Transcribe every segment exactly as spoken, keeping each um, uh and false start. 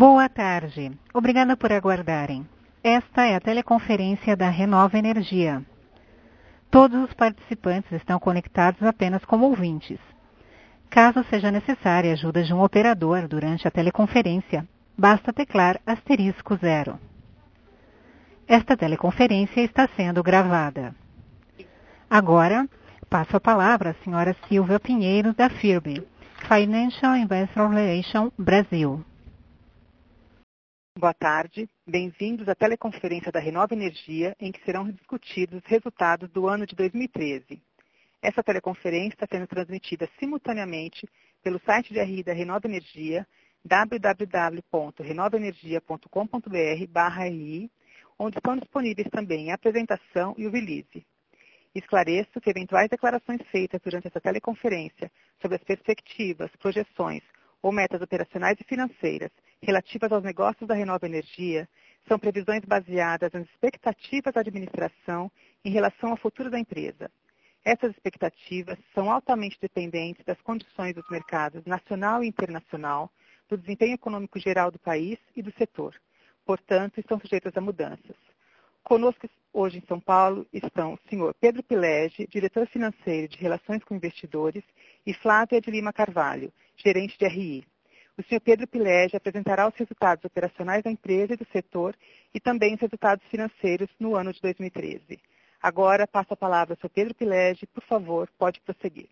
Boa tarde. Obrigada por aguardarem. Esta é a teleconferência da Renova Energia. Todos os participantes estão conectados apenas como ouvintes. Caso seja necessária a ajuda de um operador durante a teleconferência, basta teclar asterisco zero. Esta teleconferência está sendo gravada. Agora, passo a palavra à senhora Silvia Pinheiro, da F I R B, Financial Investor Relations Brasil. Boa tarde, bem-vindos à teleconferência da Renova Energia, em que serão discutidos os resultados do ano de dois mil e treze. Essa teleconferência está sendo transmitida simultaneamente pelo site de R I da Renova Energia, w w w ponto renova energia ponto com ponto b r barra R I, onde estão disponíveis também a apresentação e o release. Esclareço que eventuais declarações feitas durante essa teleconferência sobre as perspectivas, projeções ou metas operacionais e financeiras relativas aos negócios da Renova Energia são previsões baseadas nas expectativas da administração em relação ao futuro da empresa. Essas expectativas são altamente dependentes das condições dos mercados nacional e internacional, do desempenho econômico geral do país e do setor. Portanto, estão sujeitas a mudanças. Conosco hoje em São Paulo estão o senhor Pedro Pilege, diretor financeiro de Relações com Investidores, e Flávia de Lima Carvalho, gerente de R I. O senhor Pedro Pilege apresentará os resultados operacionais da empresa e do setor e também os resultados financeiros no ano de dois mil e treze. Agora, passo a palavra ao senhor Pedro Pilege. Por favor, pode prosseguir.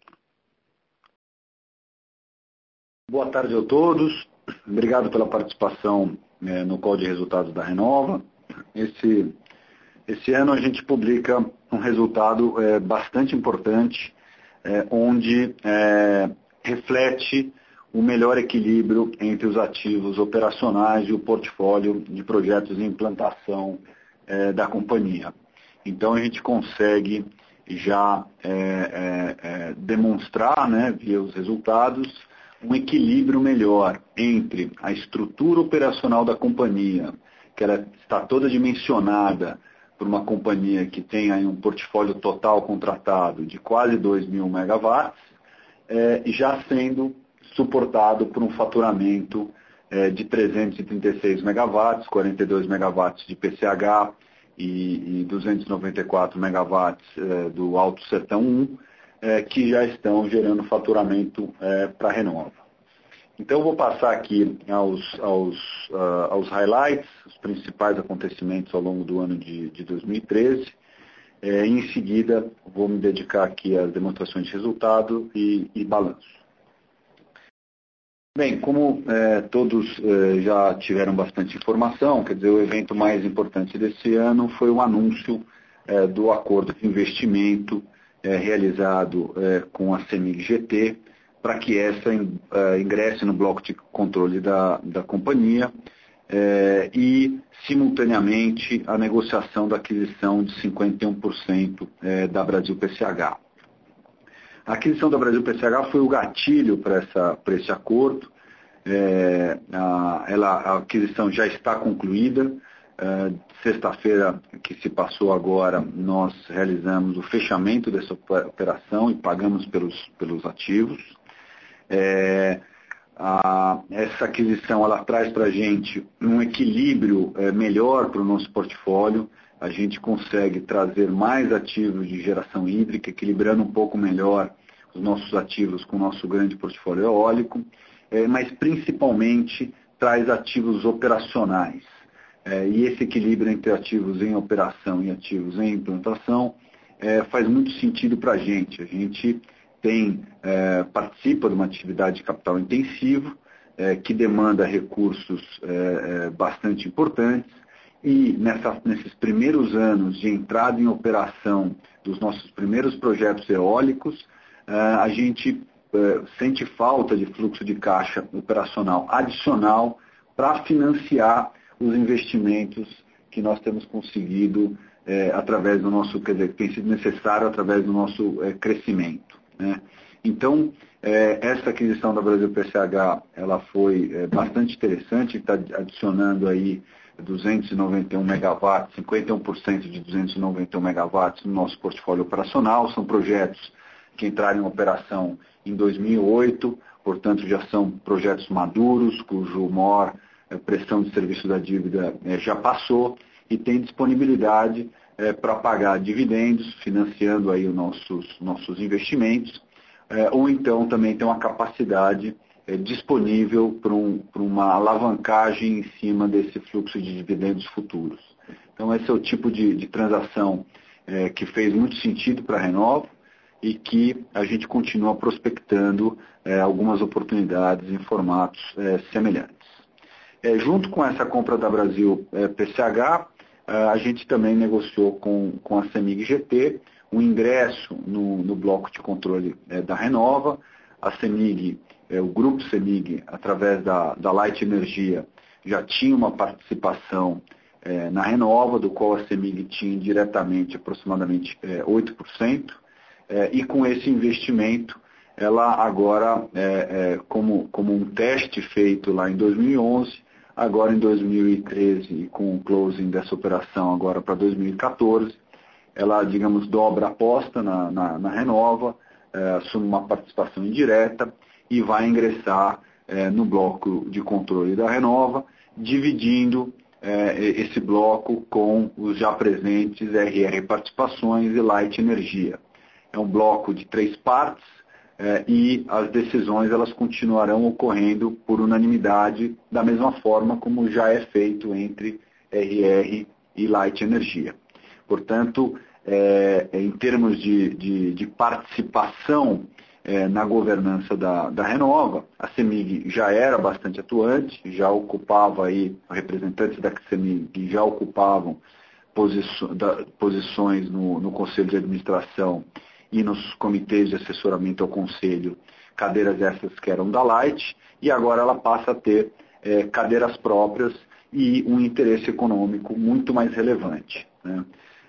Boa tarde a todos. Obrigado pela participação eh, no call de resultados da Renova. Esse, esse ano a gente publica um resultado eh, bastante importante, eh, onde eh, reflete o melhor equilíbrio entre os ativos operacionais e o portfólio de projetos em implantação eh, da companhia. Então, a gente consegue já é, é, é, demonstrar, né, via os resultados, um equilíbrio melhor entre a estrutura operacional da companhia, que ela está toda dimensionada por uma companhia que tem aí um portfólio total contratado de quase dois mil megawatts, é, já sendo suportado por um faturamento é, de trezentos e trinta e seis megawatts, quarenta e dois megawatts de P C H, e duzentos e noventa e quatro megawatts eh, do Alto Sertão um, eh, que já estão gerando faturamento eh, para a Renova. Então, eu vou passar aqui aos, aos, uh, aos highlights, os principais acontecimentos ao longo do ano de, de dois mil e treze. Eh, e, em seguida, vou me dedicar aqui às demonstrações de resultado e, e balanço. Bem, como eh, todos eh, já tiveram bastante informação, quer dizer, o evento mais importante desse ano foi o anúncio eh, do acordo de investimento eh, realizado eh, com a CEMIG G T, para que essa eh, ingresse no bloco de controle da, da companhia eh, e, simultaneamente, a negociação da aquisição de cinquenta e um por cento eh, da Brasil P C H. A aquisição da Brasil P C H foi o gatilho para esse acordo. É, a, ela, a aquisição já está concluída. É, sexta-feira, que se passou agora, nós realizamos o fechamento dessa operação e pagamos pelos, pelos ativos. É, a, essa aquisição ela traz para a gente um equilíbrio é, melhor para o nosso portfólio. A gente consegue trazer mais ativos de geração hídrica, equilibrando um pouco melhor os nossos ativos com o nosso grande portfólio eólico, é, mas principalmente traz ativos operacionais. É, e esse equilíbrio entre ativos em operação e ativos em implantação é, faz muito sentido para a gente. A gente tem, é, participa de uma atividade de capital intensivo, é, que demanda recursos é, é, bastante importantes, e nessa, nesses primeiros anos de entrada em operação dos nossos primeiros projetos eólicos, a gente sente falta de fluxo de caixa operacional adicional para financiar os investimentos que nós temos conseguido através do nosso, quer dizer, que tem sido necessário através do nosso crescimento, né? Então, essa aquisição da Brasil P C H, ela foi bastante interessante, está adicionando aí duzentos e noventa e um megawatts, cinquenta e um por cento de duzentos e noventa e um megawatts no nosso portfólio operacional. São projetos que entraram em operação em dois mil e oito, portanto já são projetos maduros, cujo maior a pressão de serviço da dívida é, já passou e tem disponibilidade é, para pagar dividendos, financiando aí os nossos, nossos investimentos, é, ou então também tem uma capacidade é, disponível para um, para uma alavancagem em cima desse fluxo de dividendos futuros. Então esse é o tipo de, de transação é, que fez muito sentido para a Renova e que a gente continua prospectando é, algumas oportunidades em formatos é, semelhantes. É, junto com essa compra da Brasil é, P C H, a gente também negociou com, com a CEMIG G T um ingresso no, no bloco de controle é, da Renova. A CEMIG, é, o grupo CEMIG, através da, da Light Energia, já tinha uma participação é, na Renova, do qual a CEMIG tinha diretamente aproximadamente é, oito por cento, é, e com esse investimento, ela agora, é, é, como, como um teste feito lá em dois mil e onze, agora em dois mil e treze, com o closing dessa operação agora para dois mil e quatorze, ela, digamos, dobra a aposta na, na, na Renova, é, assume uma participação indireta e vai ingressar é, no bloco de controle da Renova, dividindo é, esse bloco com os já presentes R R Participações e Light Energia. É um bloco de três partes, É, e as decisões elas continuarão ocorrendo por unanimidade, da mesma forma como já é feito entre R R e Light Energia. Portanto, é, em termos de, de, de participação é, na governança da, da Renova, a CEMIG já era bastante atuante, já ocupava aí, representantes da CEMIG já ocupavam posiço, da, posições no, no Conselho de Administração e nos comitês de assessoramento ao Conselho, cadeiras essas que eram da Light, e agora ela passa a ter é, cadeiras próprias e um interesse econômico muito mais relevante, né?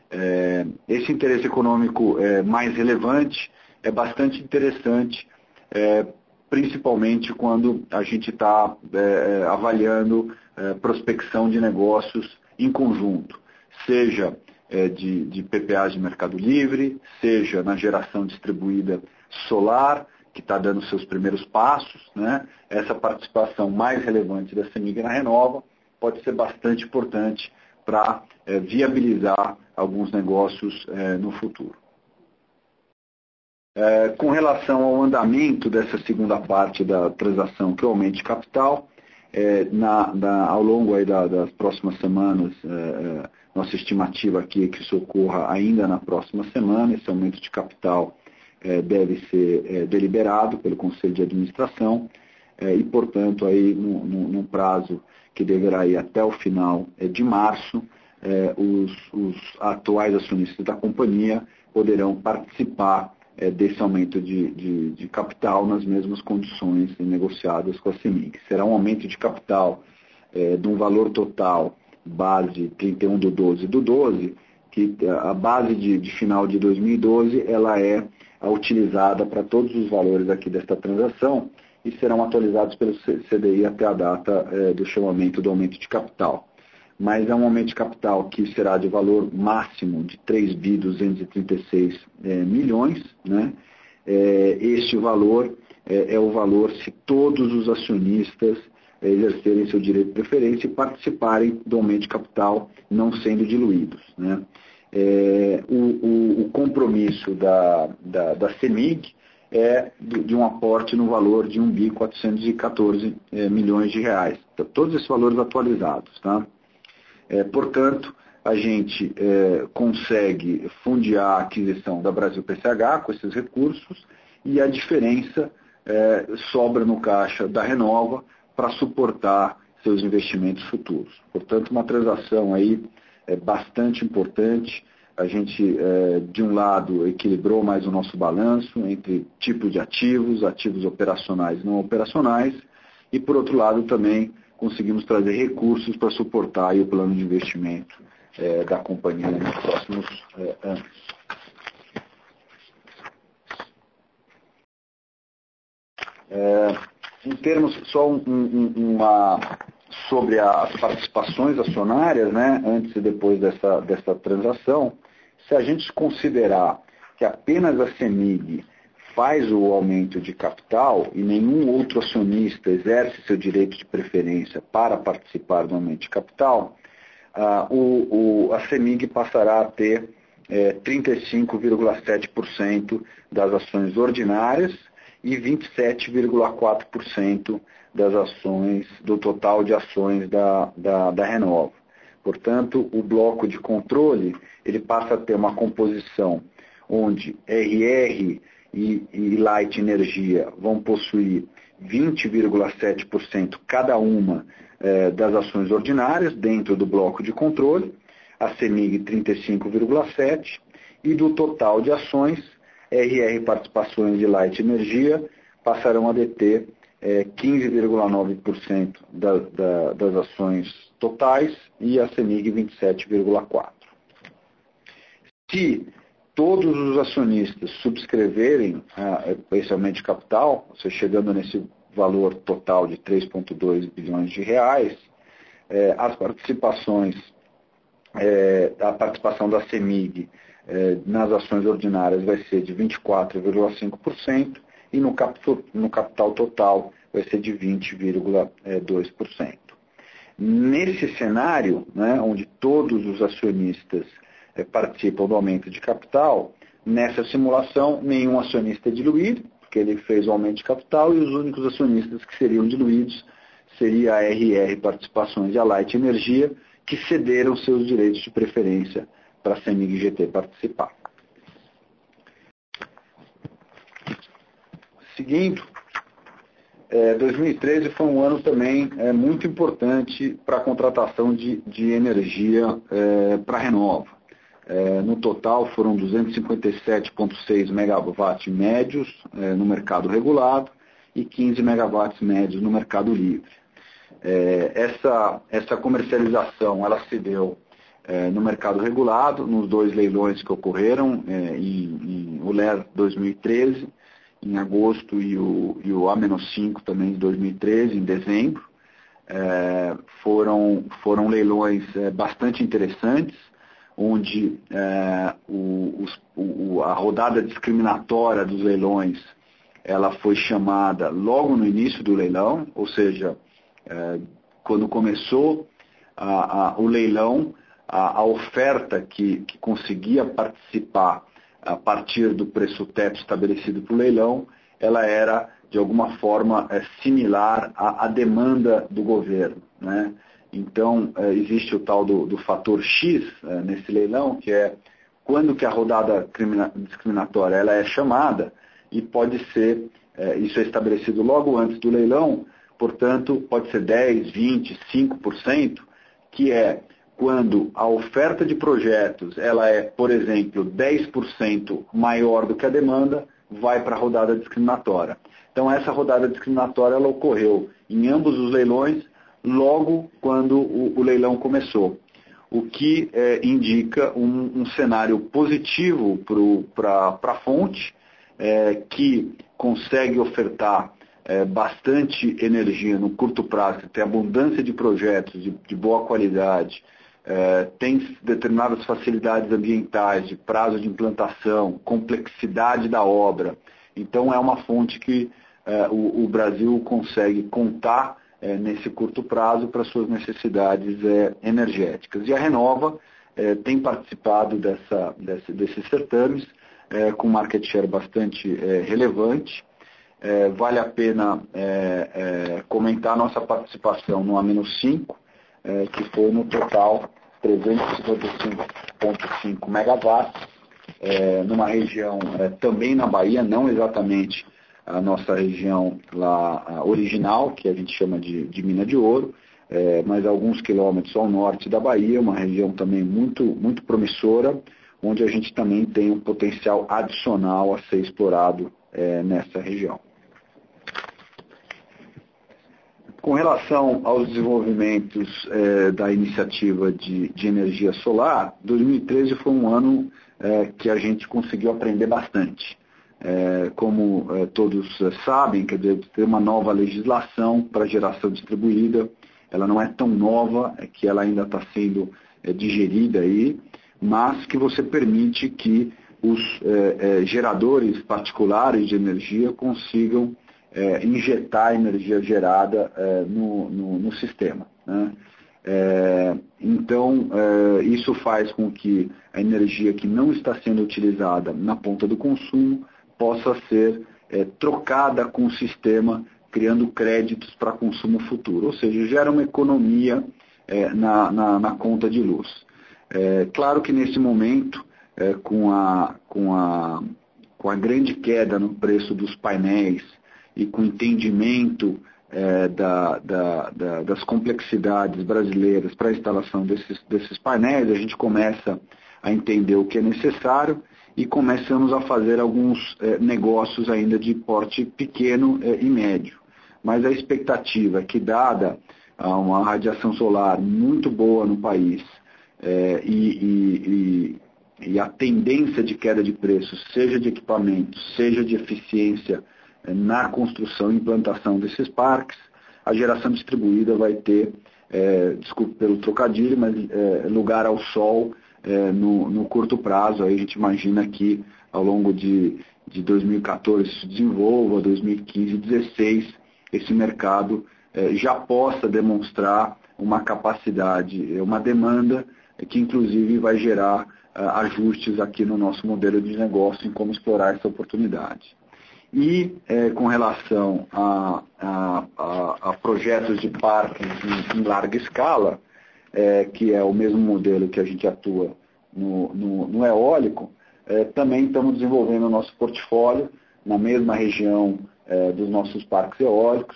É, esse interesse econômico é, mais relevante é bastante interessante, é, principalmente quando a gente está é, avaliando é, prospecção de negócios em conjunto, seja De, de P P As de Mercado Livre, seja na geração distribuída solar, que está dando seus primeiros passos, né? Essa participação mais relevante da CEMIG na Renova pode ser bastante importante para é, viabilizar alguns negócios é, no futuro. É, com relação ao andamento dessa segunda parte da transação, que é o aumento de capital, é, na, na, ao longo aí da, das próximas semanas, é, nossa estimativa aqui é que isso ocorra ainda na próxima semana. Esse aumento de capital é, deve ser é, deliberado pelo Conselho de Administração é, e, portanto, aí, num, num prazo que deverá ir até o final é, de março, é, os, os atuais acionistas da companhia poderão participar é, desse aumento de, de, de capital nas mesmas condições negociadas com a CEMIG. Será um aumento de capital é, de um valor total base trinta e um do doze do doze, que a base de, de final de dois mil e doze ela é utilizada para todos os valores aqui desta transação e serão atualizados pelo C D I até a data é, do chamamento do aumento de capital. Mas é um aumento de capital que será de valor máximo de três bi duzentos e trinta e seis é, milhões, né? É, este valor é, é o valor se todos os acionistas exercerem seu direito de preferência e participarem do aumento de capital não sendo diluídos, né? É, o, o, o compromisso da, da, da CEMIG é de um aporte no valor de um bi quatrocentos e quatorze é, milhões de reais. Então, todos esses valores atualizados, tá? É, portanto, a gente é, consegue fundiar a aquisição da Brasil P C H com esses recursos e a diferença é, sobra no caixa da Renova para suportar seus investimentos futuros. Portanto, uma transação aí é bastante importante. A gente, é, de um lado, equilibrou mais o nosso balanço entre tipo de ativos, ativos operacionais e não operacionais, e, por outro lado, também conseguimos trazer recursos para suportar aí o plano de investimento é, da companhia nos próximos é, anos. É, em termos, só um, um, uma, sobre as participações acionárias, né, antes e depois dessa, dessa transação, se a gente considerar que apenas a CEMIG faz o aumento de capital e nenhum outro acionista exerce seu direito de preferência para participar do aumento de capital, ah, o, o, a CEMIG passará a ter é, trinta e cinco vírgula sete por cento das ações ordinárias e vinte e sete vírgula quatro por cento das ações, do total de ações da, da, da Renova. Portanto, o bloco de controle ele passa a ter uma composição onde R R e, e Light Energia vão possuir vinte vírgula sete por cento cada uma eh, das ações ordinárias dentro do bloco de controle, a CEMIG trinta e cinco vírgula sete por cento e do total de ações, R R Participações e Light Energia passarão a deter eh, quinze vírgula nove por cento da, da, das ações totais e a CEMIG vinte e sete vírgula quatro por cento. Se todos os acionistas subscreverem ah, esse aumento de capital, você chegando nesse valor total de três vírgula dois bilhões de reais, eh, as participações, eh, a participação da CEMIG eh, nas ações ordinárias vai ser de vinte e quatro vírgula cinco por cento e no, cap no capital total vai ser de vinte vírgula dois por cento. Nesse cenário, né, onde todos os acionistas eh, participam do aumento de capital, nessa simulação nenhum acionista é diluído, porque ele fez o aumento de capital, e os únicos acionistas que seriam diluídos seria a R R Participações e a Light Energia, que cederam seus direitos de preferência para a CEMIG G T participar. Seguindo, é, dois mil e treze foi um ano também é, muito importante para a contratação de, de energia é, para a Renova. É, no total foram duzentos e cinquenta e sete vírgula seis megawatts médios é, no mercado regulado e quinze megawatts médios no mercado livre. É, essa, essa comercialização ela se deu é, no mercado regulado, nos dois leilões que ocorreram, é, em, em o L E R dois mil e treze, em agosto, e o, e o A cinco também de dois mil e treze, em dezembro. É, foram, foram leilões é, bastante interessantes, onde é, o, os, o, a rodada discriminatória dos leilões ela foi chamada logo no início do leilão, ou seja, é, quando começou a, a, o leilão, a, a oferta que, que conseguia participar a partir do preço teto estabelecido para o leilão, ela era, de alguma forma, é, similar à, à demanda do governo, né? Então, é, existe o tal do, do fator X é, nesse leilão, que é quando que a rodada discriminatória ela é chamada, e pode ser, é, isso é estabelecido logo antes do leilão, portanto, pode ser dez, vinte, cinco por cento, que é quando a oferta de projetos ela é, por exemplo, dez por cento maior do que a demanda, vai para a rodada discriminatória. Então, essa rodada discriminatória ela ocorreu em ambos os leilões, logo quando o, o leilão começou, o que é, indica um, um cenário positivo para a fonte, é, que consegue ofertar é, bastante energia no curto prazo, tem abundância de projetos de, de boa qualidade, é, tem determinadas facilidades ambientais, de prazo de implantação, complexidade da obra. Então é uma fonte que é, o, o Brasil consegue contar é, nesse curto prazo para suas necessidades é, energéticas. E a Renova é, tem participado dessa, desse, desses certames é, com market share bastante é, relevante. É, vale a pena é, é, comentar a nossa participação no A cinco, é, que foi no total trezentos e cinquenta e cinco vírgula cinco megawatts, é, numa região é, também na Bahia, não exatamente a nossa região lá original, que a gente chama de, de Mina de Ouro, é, mas alguns quilômetros ao norte da Bahia, uma região também muito, muito promissora, onde a gente também tem um potencial adicional a ser explorado é, nessa região. Com relação aos desenvolvimentos é, da iniciativa de, de energia solar, dois mil e treze foi um ano é, que a gente conseguiu aprender bastante. É, como é, todos sabem, quer dizer, tem uma nova legislação para geração distribuída, ela não é tão nova, é que ela ainda está sendo é, digerida aí, mas que você permite que os eh, eh, geradores particulares de energia consigam eh, injetar energia gerada eh, no, no, no sistema, né? É, então, é, isso faz com que a energia que não está sendo utilizada na ponta do consumo possa ser é, trocada com o sistema, criando créditos para consumo futuro, ou seja, gera uma economia é, na, na, na conta de luz. É, claro que nesse momento, é, com, a, com, a, com a grande queda no preço dos painéis e com o entendimento É, da, da, da, das complexidades brasileiras para a instalação desses, desses painéis, a gente começa a entender o que é necessário e começamos a fazer alguns é, negócios ainda de porte pequeno é, e médio. Mas a expectativa é que, dada uma radiação solar muito boa no país é, e, e, e, e a tendência de queda de preços, seja de equipamentos, seja de eficiência na construção e implantação desses parques, a geração distribuída vai ter, é, desculpe pelo trocadilho, mas é, lugar ao sol é, no, no curto prazo. Aí a gente imagina que ao longo de, de dois mil e quatorze se desenvolva, dois mil e quinze e dois mil e dezesseis, esse mercado é, já possa demonstrar uma capacidade, uma demanda que inclusive vai gerar é, ajustes aqui no nosso modelo de negócio em como explorar essa oportunidade. E é, com relação a, a, a, a projetos de parques em, em larga escala, é, que é o mesmo modelo que a gente atua no, no, no eólico, é, também estamos desenvolvendo o nosso portfólio na mesma região é, dos nossos parques eólicos.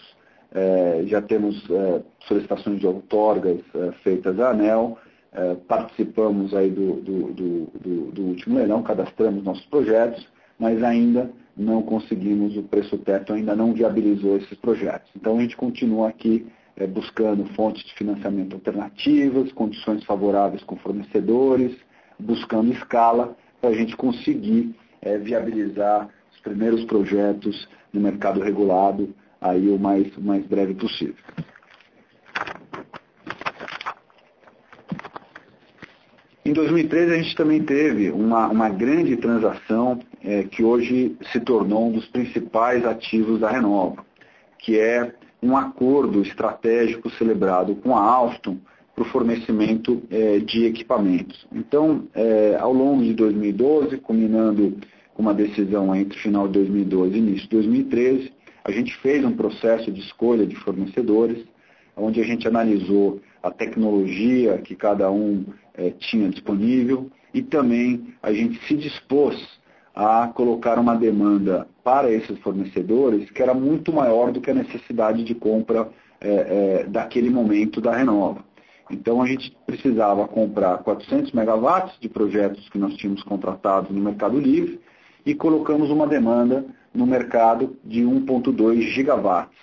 É, já temos é, solicitações de outorgas é, feitas à ANEEL, é, participamos aí do, do, do, do, do último leilão, cadastramos nossos projetos, mas ainda não conseguimos o preço teto, ainda não viabilizou esses projetos. Então a gente continua aqui é, buscando fontes de financiamento alternativas, condições favoráveis com fornecedores, buscando escala para a gente conseguir é, viabilizar os primeiros projetos no mercado regulado aí o mais, o mais breve possível. Em dois mil e treze a gente também teve uma, uma grande transação é, que hoje se tornou um dos principais ativos da Renova, que é um acordo estratégico celebrado com a Alstom para o fornecimento é, de equipamentos. Então, é, ao longo de dois mil e doze, culminando com uma decisão entre final de dois mil e doze e início de dois mil e treze, a gente fez um processo de escolha de fornecedores, onde a gente analisou a tecnologia que cada um é, tinha disponível e também a gente se dispôs a colocar uma demanda para esses fornecedores que era muito maior do que a necessidade de compra é, é, daquele momento da Renova. Então a gente precisava comprar quatrocentos megawatts de projetos que nós tínhamos contratados no Mercado Livre e colocamos uma demanda no mercado de um vírgula dois gigawatts.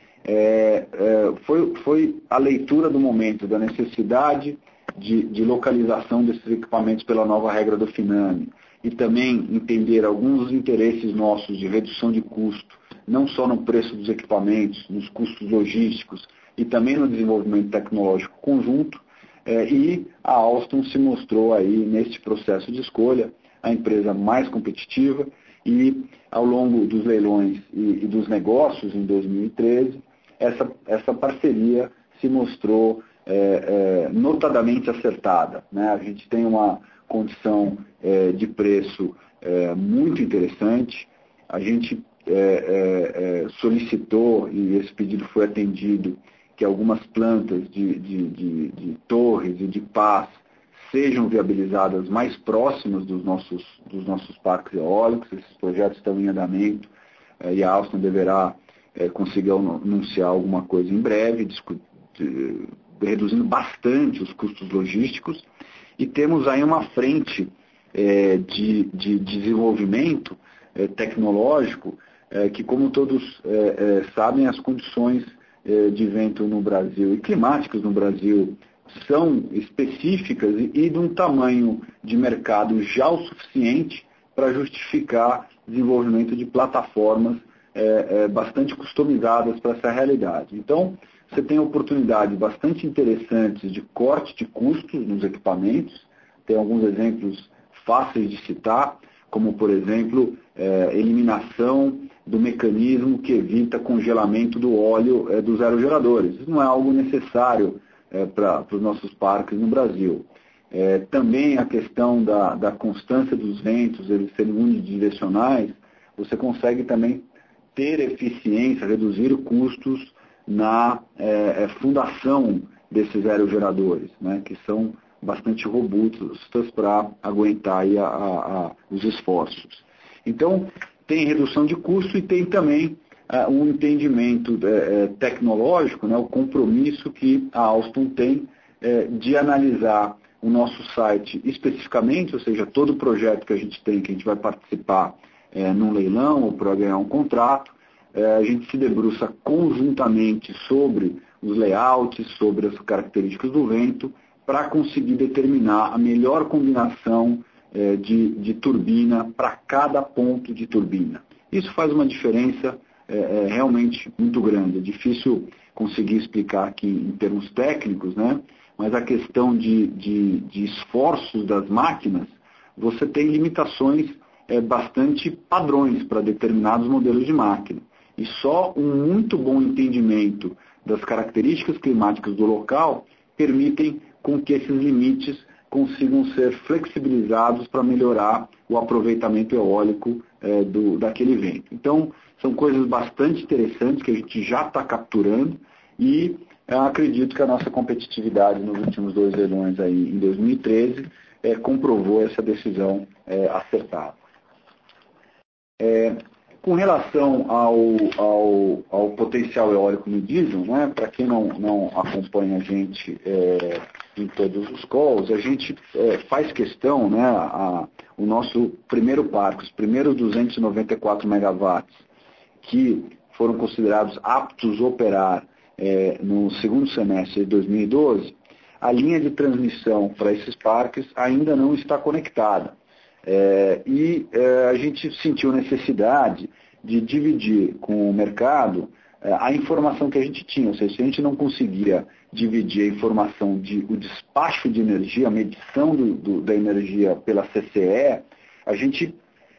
É, é, foi, foi a leitura do momento, da necessidade de, de localização desses equipamentos pela nova regra do FINAME e também entender alguns dos interesses nossos de redução de custo, não só no preço dos equipamentos, nos custos logísticos e também no desenvolvimento tecnológico conjunto, é, e a Alstom se mostrou aí neste processo de escolha a empresa mais competitiva e ao longo dos leilões e, e dos negócios em dois mil e treze, Essa, essa parceria se mostrou é, é, notadamente acertada, né? A gente tem uma condição é, de preço é, muito interessante. A gente é, é, solicitou, e esse pedido foi atendido, que algumas plantas de, de, de, de torres e de pás sejam viabilizadas mais próximas dos nossos, dos nossos parques eólicos. Esses projetos estão em andamento é, e a Alstom deverá É, conseguir anunciar alguma coisa em breve, reduzindo bastante os custos logísticos, e temos aí uma frente é, de, de desenvolvimento é, tecnológico é, que, como todos é, é, sabem, as condições é, de vento no Brasil e climáticas no Brasil são específicas e, e de um tamanho de mercado já o suficiente para justificar desenvolvimento de plataformas É, é, bastante customizadas para essa realidade. Então, você tem oportunidades bastante interessantes de corte de custos nos equipamentos, tem alguns exemplos fáceis de citar, como, por exemplo, é, eliminação do mecanismo que evita congelamento do óleo é, dos aerogeradores. Isso não é algo necessário é, para os nossos parques no Brasil. É, também a questão da, da constância dos ventos, eles serem unidirecionais, você consegue também ter eficiência, reduzir custos na é, fundação desses aerogeradores, né, que são bastante robustas para aguentar aí a, a, a, os esforços. Então, tem redução de custo e tem também uh, um entendimento é, tecnológico, né, o compromisso que a Alstom tem é, de analisar o nosso site especificamente, ou seja, todo o projeto que a gente tem, que a gente vai participar é, num leilão ou para ganhar um contrato, é, a gente se debruça conjuntamente sobre os layouts, sobre as características do vento, para conseguir determinar a melhor combinação é, de, de turbina para cada ponto de turbina. Isso faz uma diferença é, é, realmente muito grande. É difícil conseguir explicar aqui em termos técnicos, né? Mas a questão de, de, de esforços das máquinas, você tem limitações é, bastante padrões para determinados modelos de máquina. E só um muito bom entendimento das características climáticas do local permitem com que esses limites consigam ser flexibilizados para melhorar o aproveitamento eólico é, do, daquele vento. Então, são coisas bastante interessantes que a gente já está capturando e eu acredito que a nossa competitividade nos últimos dois leilões aí, em dois mil e treze, é, comprovou essa decisão é, acertada. É, com relação ao, ao, ao potencial eólico no diesel, né, para quem não, não acompanha a gente é, em todos os calls, a gente é, faz questão, né, a, o nosso primeiro parque, os primeiros duzentos e noventa e quatro megawatts, que foram considerados aptos a operar é, no segundo semestre de dois mil e doze, a linha de transmissão para esses parques ainda não está conectada. É, e é, a gente sentiu necessidade de dividir com o mercado é, a informação que a gente tinha, ou seja, se a gente não conseguia dividir a informação de o despacho de energia, a medição do, do, da energia pela C C E, a gente,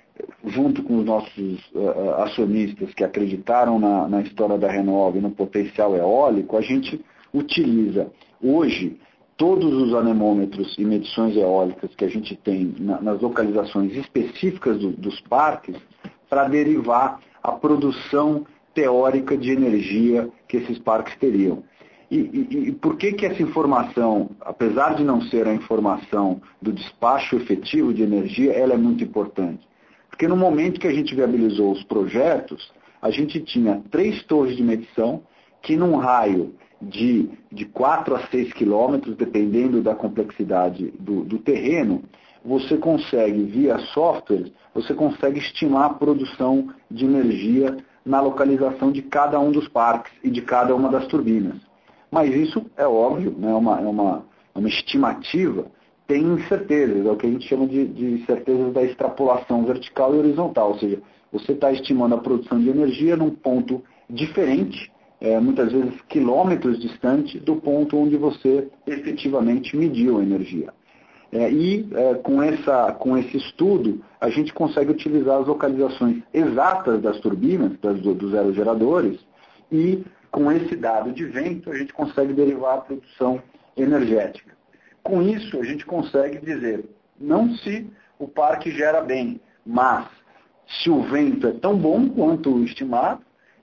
junto com os nossos uh, acionistas que acreditaram na, na história da Renove e no potencial eólico, a gente utiliza hoje todos os anemômetros e medições eólicas que a gente tem na, nas localizações específicas do, dos parques para derivar a produção teórica de energia que esses parques teriam. E, e, e por que que essa informação, apesar de não ser a informação do despacho efetivo de energia, ela é muito importante? Porque no momento que a gente viabilizou os projetos, a gente tinha três torres de medição que num raio de, de quatro a seis quilômetros, dependendo da complexidade do, do terreno, você consegue, via software, você consegue estimar a produção de energia na localização de cada um dos parques e de cada uma das turbinas. Mas isso é óbvio, né, é, uma, é, uma, é uma estimativa, tem incertezas, é o que a gente chama de, de certezas da extrapolação vertical e horizontal, ou seja, você está estimando a produção de energia num ponto diferente, é, muitas vezes quilômetros distante do ponto onde você efetivamente mediu a energia. É, e é, com, essa, com esse estudo, a gente consegue utilizar as localizações exatas das turbinas, das, dos aerogeradores, e com esse dado de vento, a gente consegue derivar a produção energética. Com isso, a gente consegue dizer, não se o parque gera bem, mas se o vento é tão bom quanto o estimado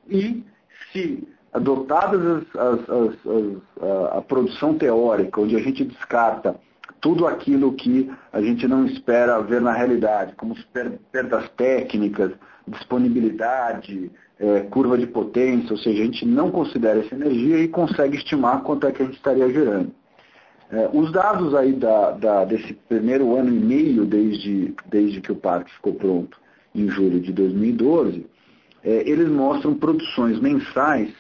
e se adotadas as, as, as, as, a, a produção teórica, onde a gente descarta tudo aquilo que a gente não espera ver na realidade, como perdas técnicas, disponibilidade, é, curva de potência, ou seja, a gente não considera essa energia e consegue estimar quanto é que a gente estaria gerando. É, os dados aí da, da, desse primeiro ano e meio desde, desde que o parque ficou pronto, em julho de dois mil e doze, é, eles mostram produções mensais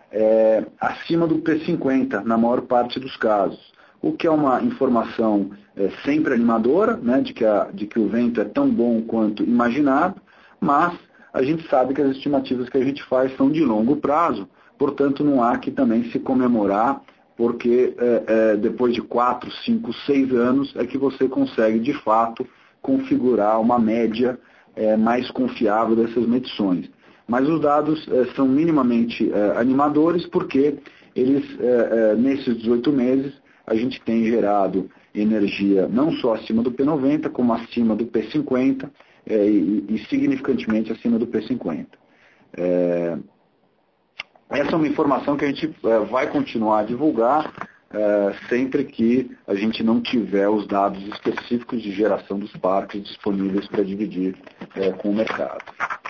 é, acima do P cinquenta, na maior parte dos casos. O que é uma informação é, sempre animadora, né, de, que a, de que o vento é tão bom quanto imaginado, mas a gente sabe que as estimativas que a gente faz são de longo prazo, portanto não há que também se comemorar, porque é, é, depois de quatro, cinco, seis anos é que você consegue de fato configurar uma média é, mais confiável dessas medições. Mas os dados é, são minimamente é, animadores porque eles, é, é, nesses dezoito meses, a gente tem gerado energia não só acima do P noventa, como acima do P cinquenta é, e, e significantemente acima do P cinquenta. É, essa é uma informação que a gente é, vai continuar a divulgar é, sempre que a gente não tiver os dados específicos de geração dos parques disponíveis para dividir é, com o mercado.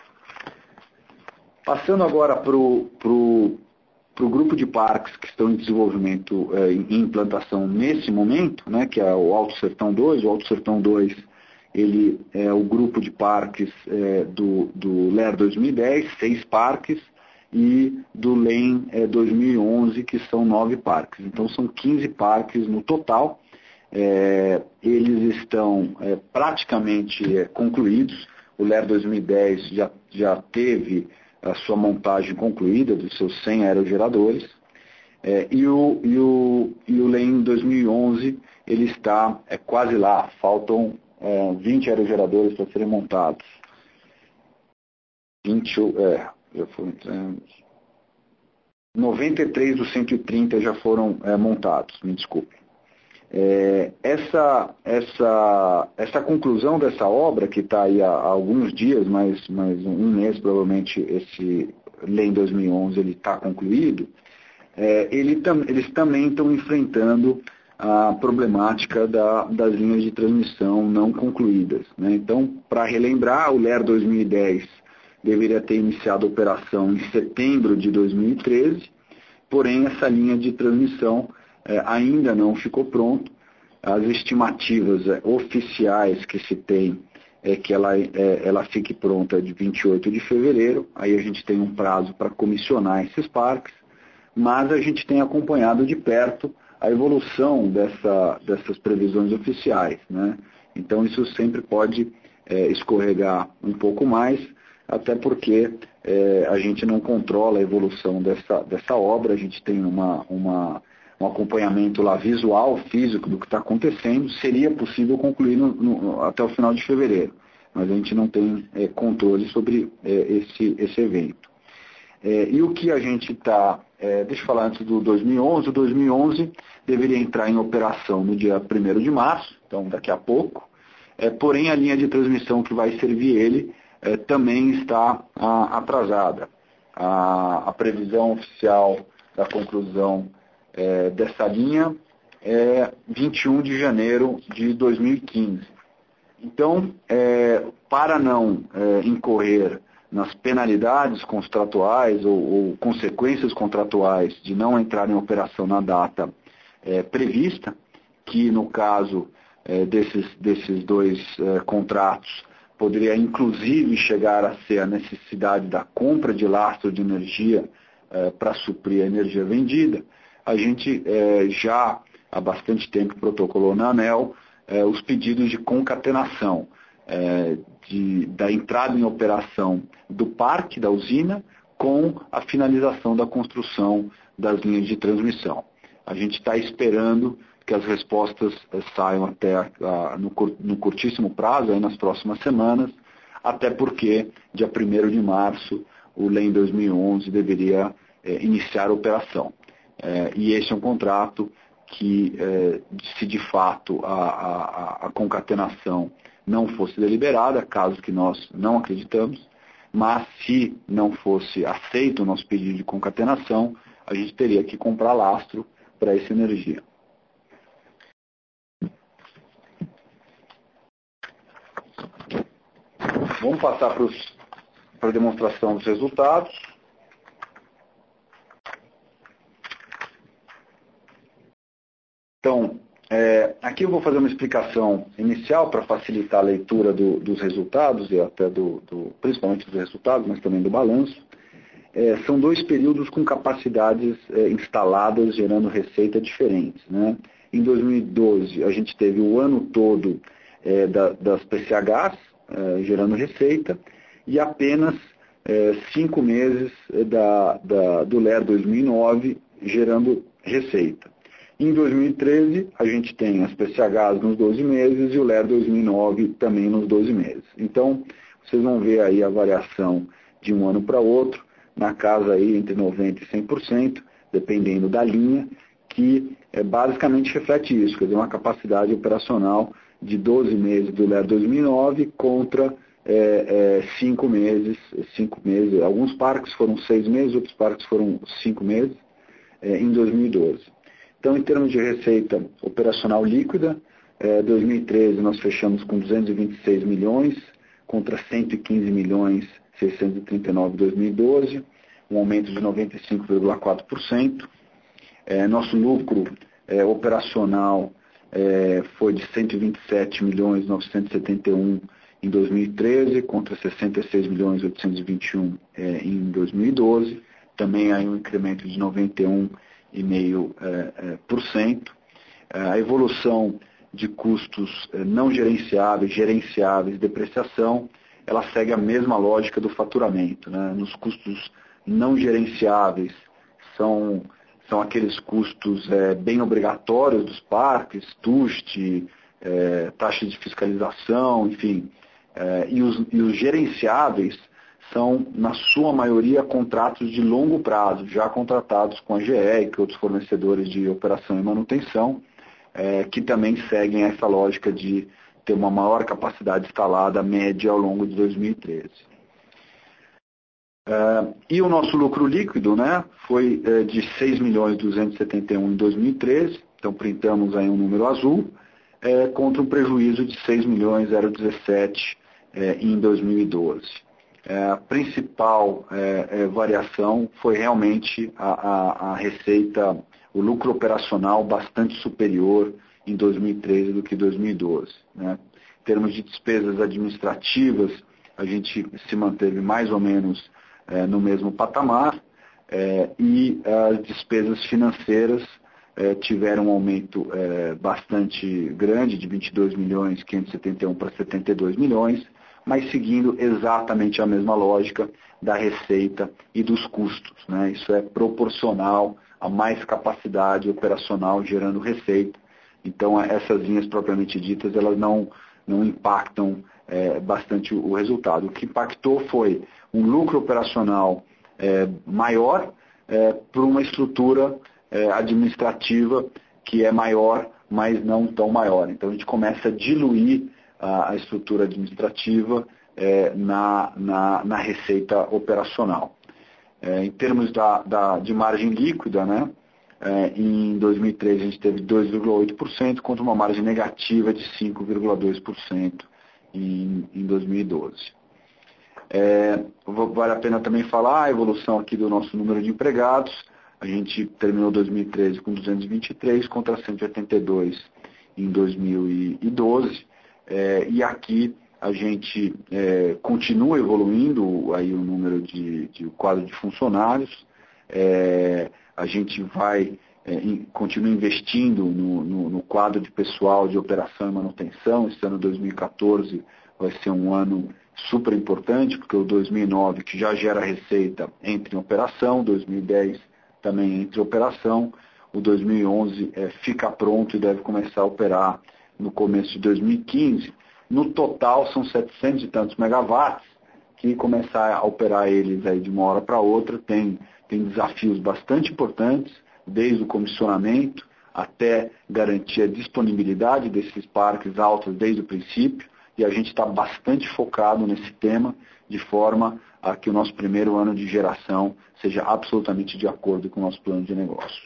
Passando agora para o grupo de parques que estão em desenvolvimento é, em implantação nesse momento, né, que é o Alto Sertão dois. O Alto Sertão dois ele é o grupo de parques é, do, do L E R dois mil e dez, seis parques, e do L E M é, dois mil e onze, que são nove parques. Então são quinze parques no total. É, eles estão é, praticamente é, concluídos. O L E R dois mil e dez já, já teve a sua montagem concluída dos seus cem aerogeradores, é, e, o, e, o, e o L E M dois mil e onze ele está é, quase lá, faltam é, vinte aerogeradores para serem montados. vinte, é, já foram, é, noventa e três dos cento e trinta já foram é, montados, me desculpe. É, essa, essa, essa conclusão dessa obra, que está aí há, há alguns dias, mais, mais um mês provavelmente, esse L E M dois mil e onze ele está concluído, é, ele tam, eles também estão enfrentando a problemática da, das linhas de transmissão não concluídas, né? Então, para relembrar, o L E R dois mil e dez deveria ter iniciado a operação em setembro de dois mil e treze, porém essa linha de transmissão É, ainda não ficou pronto. As estimativas é, oficiais que se tem é que ela, é, ela fique pronta de vinte e oito de fevereiro, aí a gente tem um prazo para comissionar esses parques, mas a gente tem acompanhado de perto a evolução dessa, dessas previsões oficiais, né? Então isso sempre pode é, escorregar um pouco mais, até porque é, a gente não controla a evolução dessa, dessa obra, a gente tem uma... uma um acompanhamento lá visual, físico do que está acontecendo. Seria possível concluir no, no, até o final de fevereiro, mas a gente não tem é, controle sobre é, esse, esse evento. É, e o que a gente está, é, deixa eu falar antes do dois mil e onze, o dois mil e onze deveria entrar em operação no dia primeiro de março, então daqui a pouco, é, porém a linha de transmissão que vai servir ele é, também está a, atrasada. A, a previsão oficial da conclusão É, dessa linha é vinte e um de janeiro de dois mil e quinze. Então, é, para não é, incorrer nas penalidades contratuais ou, ou consequências contratuais de não entrar em operação na data é, prevista, que no caso é, desses, desses dois é, contratos poderia inclusive chegar a ser a necessidade da compra de lastro de energia é, para suprir a energia vendida, a gente é, já há bastante tempo protocolou na ANEEL é, os pedidos de concatenação é, de, da entrada em operação do parque, da usina, com a finalização da construção das linhas de transmissão. A gente está esperando que as respostas é, saiam até a, no, no curtíssimo prazo, aí nas próximas semanas, até porque dia primeiro de março o L E M dois mil e onze deveria é, iniciar a operação. É, e esse é um contrato que, é, se de fato a, a, a concatenação não fosse deliberada, caso que nós não acreditamos, mas se não fosse aceito o nosso pedido de concatenação, a gente teria que comprar lastro para essa energia. Vamos passar para a demonstração dos resultados. Então, é, aqui eu vou fazer uma explicação inicial para facilitar a leitura do, dos resultados, e até do, do, principalmente dos resultados, mas também do balanço. É, são dois períodos com capacidades é, instaladas gerando receita diferentes, né? Em dois mil e doze, a gente teve o ano todo é, da, das P C Hs é, gerando receita, e apenas é, cinco meses da, da, do L E R dois mil e nove gerando receita. Em dois mil e treze, a gente tem as P C Hs nos doze meses e o L E R dois mil e nove também nos doze meses. Então, vocês vão ver aí a variação de um ano para outro, na casa aí entre noventa por cento e cem por cento, dependendo da linha, que é, basicamente reflete isso, quer dizer, uma capacidade operacional de doze meses do L E R dois mil e nove contra é, é, cinco meses, cinco meses, alguns parques foram seis meses, outros parques foram cinco meses, é, em dois mil e doze. Então, em termos de receita operacional líquida, é, dois mil e treze nós fechamos com duzentos e vinte e seis milhões, contra cento e quinze milhões seiscentos e trinta e nove em dois mil e doze, um aumento de noventa e cinco vírgula quatro por cento. É, nosso lucro é, operacional é, foi de cento e vinte e sete milhões novecentos e setenta e um em dois mil e treze, contra sessenta e seis milhões oitocentos e vinte e um é, em dois mil e doze. Também há um incremento de noventa e um vírgula cinco por cento. É, é, a evolução de custos é, não gerenciáveis, gerenciáveis, depreciação, ela segue a mesma lógica do faturamento, né? Nos custos não gerenciáveis, são, são aqueles custos é, bem obrigatórios dos parques, T U S T, é, taxa de fiscalização, enfim. É, e, os, e os gerenciáveis são, na sua maioria, contratos de longo prazo, já contratados com a G E e com outros fornecedores de operação e manutenção, é, que também seguem essa lógica de ter uma maior capacidade instalada média ao longo de dois mil e treze. Uh, e o nosso lucro líquido, né, foi uh, de seis milhões duzentos e setenta e um em dois mil e treze, então printamos aí um número azul, uh, contra um prejuízo de seis milhões dezessete uh, em dois mil e doze. Uh, a principal uh, uh, variação foi realmente a, a, a receita, o lucro operacional bastante superior em dois mil e treze do que dois mil e doze. Né? Em termos de despesas administrativas, a gente se manteve mais ou menos É, no mesmo patamar, é, e as despesas financeiras é, tiveram um aumento é, bastante grande, de vinte e dois milhões quinhentos e setenta e um para setenta e dois milhões, mas seguindo exatamente a mesma lógica da receita e dos custos. Né? Isso é proporcional a mais capacidade operacional gerando receita. Então, essas linhas propriamente ditas, elas não, não impactam é, bastante o resultado. O que impactou foi um lucro operacional é, maior é, por uma estrutura é, administrativa que é maior, mas não tão maior. Então, a gente começa a diluir a, a estrutura administrativa é, na, na, na receita operacional. É, em termos da, da, de margem líquida, né, é, em dois mil e treze a gente teve dois vírgula oito por cento contra uma margem negativa de cinco vírgula dois por cento em, em dois mil e doze. É, vale a pena também falar a evolução aqui do nosso número de empregados. A gente terminou dois mil e treze com duzentos e vinte e três contra cento e oitenta e dois em dois mil e doze. É, e aqui a gente é, continua evoluindo aí o número de, de o quadro de funcionários. É, a gente vai, é, in, continua investindo no, no, no quadro de pessoal de operação e manutenção. Esse ano dois mil e quatorze vai ser um ano super importante, porque o dois mil e nove, que já gera receita, entra em operação, dois mil e dez também entra em operação, o dois mil e onze é, fica pronto e deve começar a operar no começo de dois mil e quinze. No total, são setecentos e tantos megawatts, que começar a operar eles aí de uma hora para outra tem, tem desafios bastante importantes, desde o comissionamento até garantir a disponibilidade desses parques altos desde o princípio. E a gente está bastante focado nesse tema, de forma a que o nosso primeiro ano de geração seja absolutamente de acordo com o nosso plano de negócio.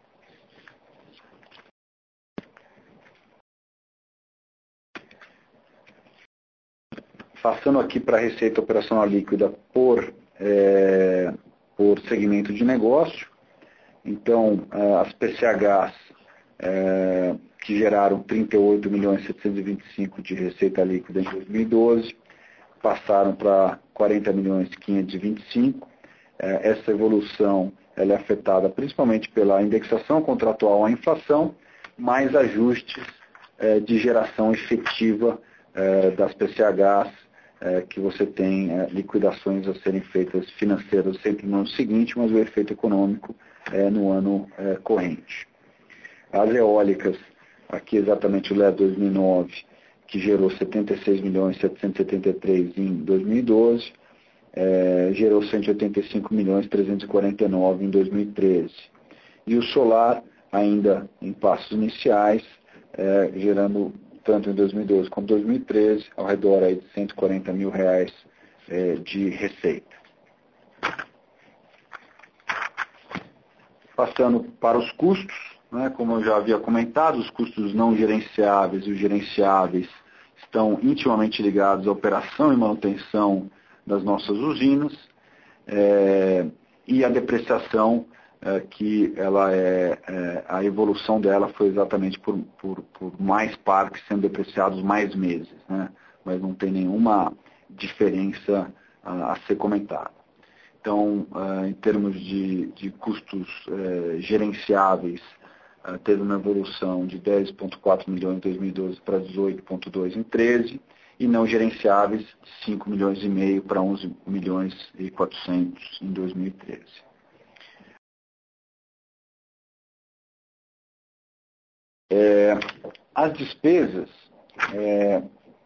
Passando aqui para a receita operacional líquida por, é, por segmento de negócio. Então, as P C Hs é, que geraram trinta e oito milhões setecentos e vinte e cinco de receita líquida em dois mil e doze, passaram para quarenta milhões quinhentos e vinte e cinco. Essa evolução ela é afetada principalmente pela indexação contratual à inflação, mais ajustes de geração efetiva das P C Hs, que você tem liquidações a serem feitas financeiras sempre no ano seguinte, mas o efeito econômico é no ano corrente. As eólicas, aqui exatamente o L E D dois mil e nove, que gerou setenta e seis milhões setecentos e setenta e três em dois mil e doze, é, gerou cento e oitenta e cinco milhões trezentos e quarenta e nove em dois mil e treze. E o solar, ainda em passos iniciais, é, gerando tanto em dois mil e doze como dois mil e treze, ao redor aí de cento e quarenta mil reais é, de receita. Passando para os custos, né, como eu já havia comentado, os custos não gerenciáveis e os gerenciáveis estão intimamente ligados à operação e manutenção das nossas usinas, é, e a depreciação, é, que ela é, é, a evolução dela foi exatamente por, por, por mais parques sendo depreciados mais meses, né, mas não tem nenhuma diferença a, a ser comentada. Então, uh, em termos de, de custos uh, gerenciáveis, uh, teve uma evolução de dez vírgula quatro milhões em dois mil e doze para dezoito vírgula dois em treze, e não gerenciáveis de cinco milhões e meio para onze milhões e quatrocentos em dois mil e treze. É, as despesas é,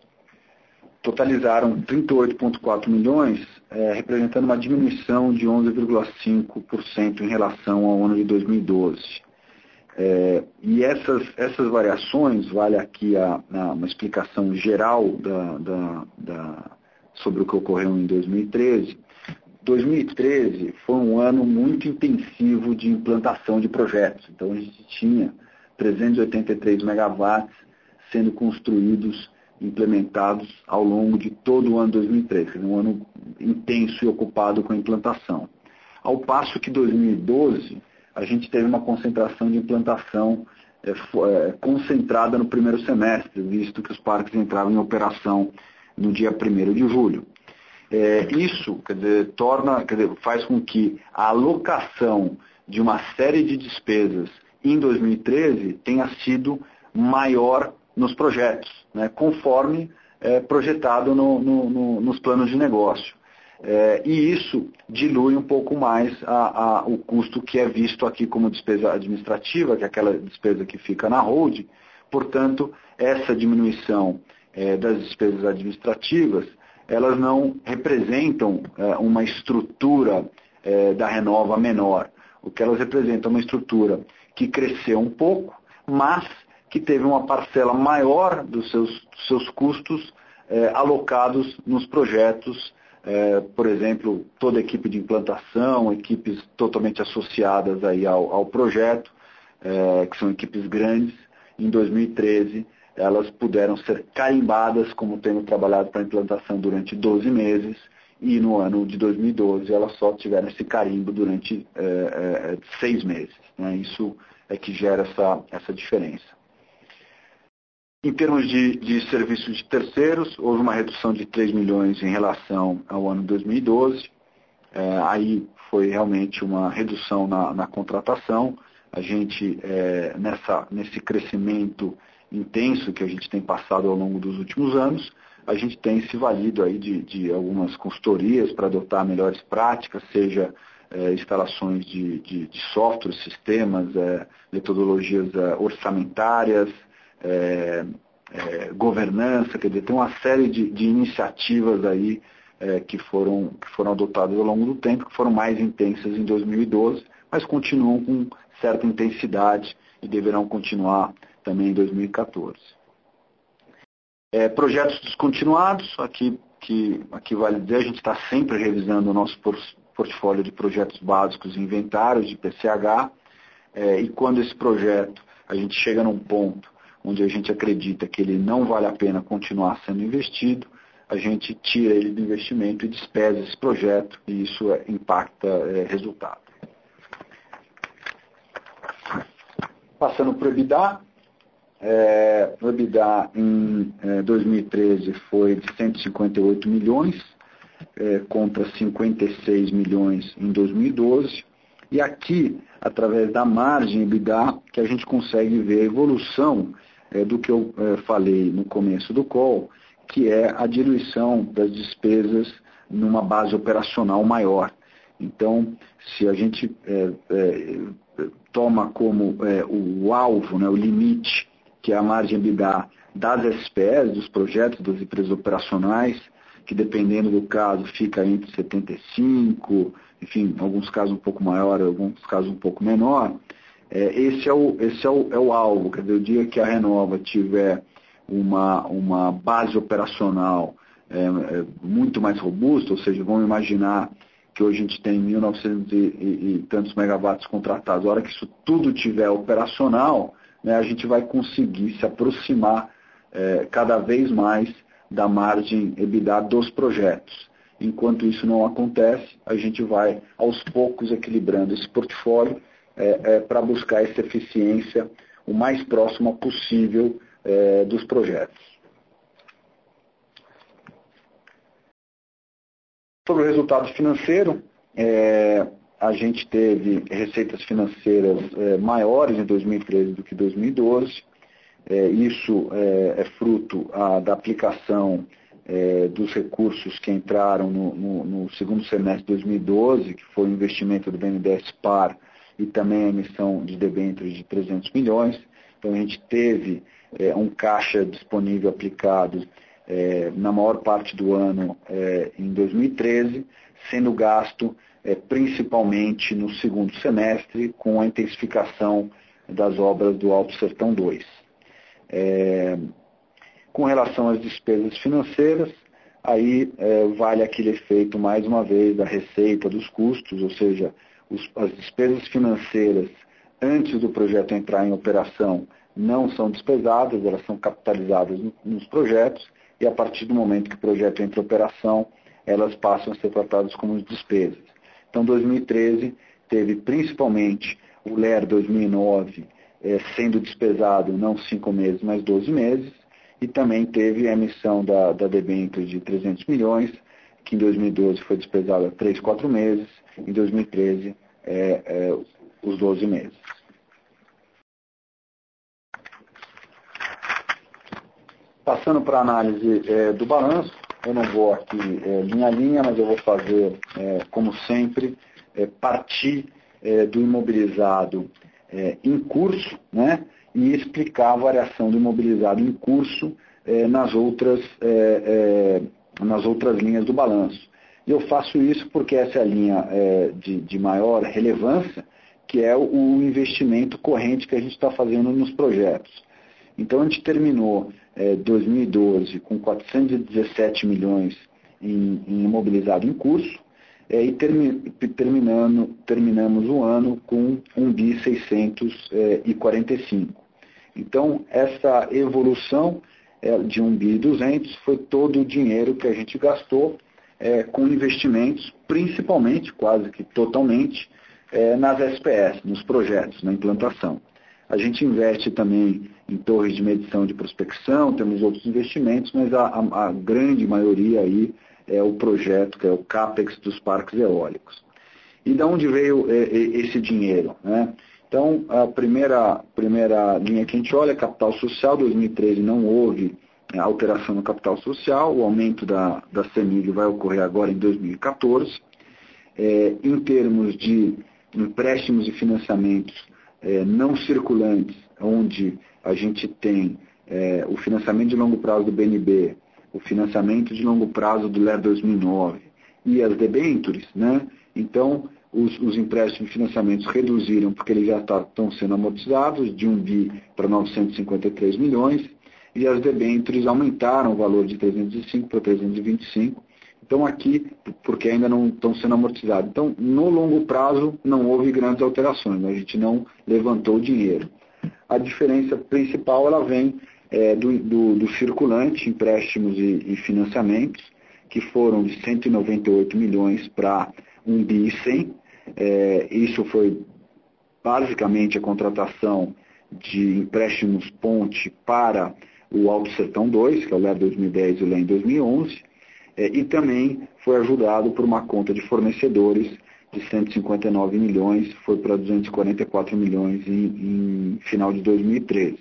totalizaram trinta e oito vírgula quatro milhões, é, representando uma diminuição de onze vírgula cinco por cento em relação ao ano de dois mil e doze. É, e essas, essas variações, vale aqui a, a, uma explicação geral da, da, da, sobre o que ocorreu em dois mil e treze. dois mil e treze foi um ano muito intensivo de implantação de projetos. Então a gente tinha trezentos e oitenta e três megawatts sendo construídos, implementados ao longo de todo o ano dois mil e treze, um ano intenso e ocupado com a implantação. Ao passo que dois mil e doze, a gente teve uma concentração de implantação é, é, concentrada no primeiro semestre, visto que os parques entravam em operação no dia primeiro de julho. É, isso quer dizer, torna, quer dizer, faz com que a alocação de uma série de despesas em dois mil e treze tenha sido maior nos projetos, né, conforme é, projetado no, no, no, nos planos de negócio. É, e isso dilui um pouco mais a, a, o custo que é visto aqui como despesa administrativa, que é aquela despesa que fica na hold. Portanto, essa diminuição é, das despesas administrativas, elas não representam é, uma estrutura é, da Renova menor. O que elas representam é uma estrutura que cresceu um pouco, mas que teve uma parcela maior dos seus, dos seus custos é, alocados nos projetos. É, por exemplo, toda a equipe de implantação, equipes totalmente associadas aí ao, ao projeto, é, que são equipes grandes, em dois mil e treze elas puderam ser carimbadas como tendo trabalhado para a implantação durante doze meses, e no ano de dois mil e doze elas só tiveram esse carimbo durante é, é, seis meses. Né? Isso é que gera essa, essa diferença. Em termos de, de serviços de terceiros, houve uma redução de três milhões em relação ao ano dois mil e doze. É, aí foi realmente uma redução na, na contratação. A gente, é, nessa, nesse crescimento intenso que a gente tem passado ao longo dos últimos anos, a gente tem se valido aí de, de algumas consultorias para adotar melhores práticas, seja é, instalações de, de, de softwares, sistemas, é, metodologias é, orçamentárias, É, é, governança, quer dizer, tem uma série de, de iniciativas aí é, que, foram, que foram adotadas ao longo do tempo, que foram mais intensas em dois mil e doze, mas continuam com certa intensidade e deverão continuar também em dois mil e quatorze. É, projetos descontinuados, aqui, que, aqui vale dizer, a gente está sempre revisando o nosso portfólio de projetos básicos e inventários de P C H, é, e quando esse projeto, a gente chega num ponto onde a gente acredita que ele não vale a pena continuar sendo investido, a gente tira ele do investimento e despesa esse projeto, e isso é, impacta é, resultado. Passando para o EBITDA, é, o EBITDA em é, dois mil e treze foi de cento e cinquenta e oito milhões, é, contra cinquenta e seis milhões em dois mil e doze, e aqui, através da margem EBITDA, que a gente consegue ver a evolução é, do que eu é, falei no começo do call, que é a diluição das despesas numa base operacional maior. Então, se a gente é, é, toma como é, o alvo, né, o limite, que é a margem EBITDA das S P Es, dos projetos, das empresas operacionais, que dependendo do caso fica entre setenta e cinco, enfim, em alguns casos um pouco maior, em alguns casos um pouco menor. É, esse é o, esse é o, é o alvo. Quer dizer, o dia que a Renova tiver uma, uma base operacional é, é, muito mais robusta, ou seja, vamos imaginar que hoje a gente tem mil e novecentos e, e, e tantos megawatts contratados. A hora que isso tudo tiver operacional, né, a gente vai conseguir se aproximar é, cada vez mais da margem EBITDA dos projetos. Enquanto isso não acontece, a gente vai aos poucos equilibrando esse portfólio é, é, para buscar essa eficiência o mais próxima possível é, dos projetos. Sobre o resultado financeiro, é, a gente teve receitas financeiras é, maiores em dois mil e treze do que dois mil e doze. É, isso é, é fruto a, da aplicação é, dos recursos que entraram no, no, no segundo semestre de dois mil e doze, que foi o investimento do B N D E S Par e também a emissão de debêntures de trezentos milhões. Então a gente teve é, um caixa disponível aplicado É, na maior parte do ano é, em dois mil e treze, sendo gasto é, principalmente no segundo semestre com a intensificação das obras do Alto Sertão dois. É, com relação às despesas financeiras, aí é, vale aquele efeito mais uma vez da receita dos custos, ou seja, os, as despesas financeiras antes do projeto entrar em operação não são despesadas, elas são capitalizadas nos projetos, e a partir do momento que o projeto entra em operação, elas passam a ser tratadas como despesas. Então, dois mil e treze teve principalmente o L E R dois mil e nove eh, sendo despesado não cinco meses, mas doze meses, e também teve a emissão da, da debênture de trezentos milhões, que em dois mil e doze foi despesada três, quatro meses, em dois mil e treze eh, eh, os doze meses. Passando para a análise é, do balanço, eu não vou aqui é, linha a linha, mas eu vou fazer, é, como sempre, é, partir é, do imobilizado é, em curso, né, e explicar a variação do imobilizado em curso é, nas, outras, é, é, nas outras linhas do balanço. E eu faço isso porque essa é a linha é, de, de maior relevância, que é o, o investimento corrente que a gente está fazendo nos projetos. Então, a gente terminou eh, dois mil e doze com quatrocentos e dezessete milhões em, em imobilizado em curso eh, e termi, terminando, terminamos o ano com um bi seiscentos e quarenta e cinco. Então, essa evolução eh, de um bi duzentos foi todo o dinheiro que a gente gastou eh, com investimentos, principalmente, quase que totalmente, eh, nas S P Es, nos projetos, na implantação. A gente investe também em torres de medição de prospecção, temos outros investimentos, mas a, a, a grande maioria aí é o projeto, que é o CAPEX dos parques eólicos. E de onde veio é, esse dinheiro, né? Então, a primeira, primeira linha que a gente olha é capital social. dois mil e treze não houve alteração no capital social, o aumento da, da CEMIG vai ocorrer agora em dois mil e quatorze. É, em termos de empréstimos e financiamentos, É, não circulantes, onde a gente tem é, o financiamento de longo prazo do B N B, o financiamento de longo prazo do L E R dois mil e nove e as debêntures, né? Então, os, os empréstimos e financiamentos reduziram porque eles já tá, estão sendo amortizados de um bi para novecentos e cinquenta e três milhões, e as debêntures aumentaram o valor de trezentos e cinco para trezentos e vinte e cinco. Então, aqui, porque ainda não estão sendo amortizados. Então, no longo prazo, não houve grandes alterações, a gente não levantou dinheiro. A diferença principal ela vem é, do, do, do circulante, empréstimos e, e financiamentos, que foram de cento e noventa e oito milhões para um bi e cem. É, isso foi basicamente a contratação de empréstimos ponte para o Alto Sertão dois, que é o L E R dois mil e dez e o L E M dois mil e onze. E também foi ajudado por uma conta de fornecedores de cento e cinquenta e nove milhões, foi para duzentos e quarenta e quatro milhões em, em final de dois mil e treze.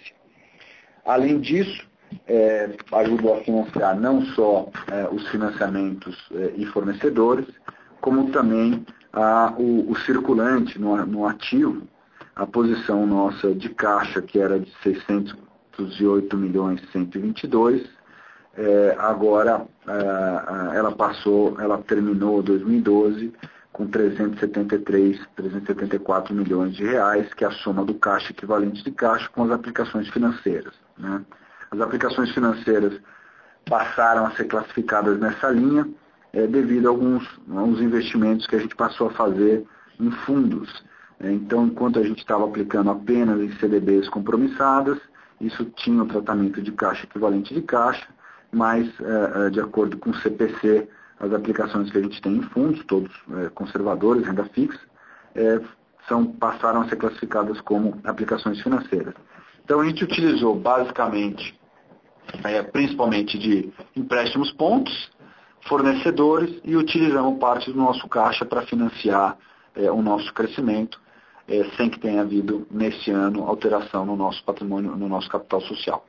Além disso, é, ajudou a financiar não só é, os financiamentos é, e fornecedores, como também a, o, o circulante no, no ativo, a posição nossa de caixa, que era de seiscentos e oito milhões cento e vinte e dois, é, agora é, ela passou, ela terminou dois mil e doze com trezentos e setenta e três, trezentos e setenta e quatro milhões de reais, que é a soma do caixa equivalente de caixa com as aplicações financeiras, né? As aplicações financeiras passaram a ser classificadas nessa linha é, devido a alguns, alguns investimentos que a gente passou a fazer em fundos. É, então, enquanto a gente estava aplicando apenas em C D Bs compromissadas, isso tinha o tratamento de caixa equivalente de caixa, mas, é, de acordo com o C P C, as aplicações que a gente tem em fundos, todos é, conservadores, renda fixa, é, são, passaram a ser classificadas como aplicações financeiras. Então, a gente utilizou basicamente, é, principalmente de empréstimos pontos, fornecedores, e utilizamos parte do nosso caixa para financiar é, o nosso crescimento, é, sem que tenha havido, nesse ano, alteração no nosso patrimônio, no nosso capital social.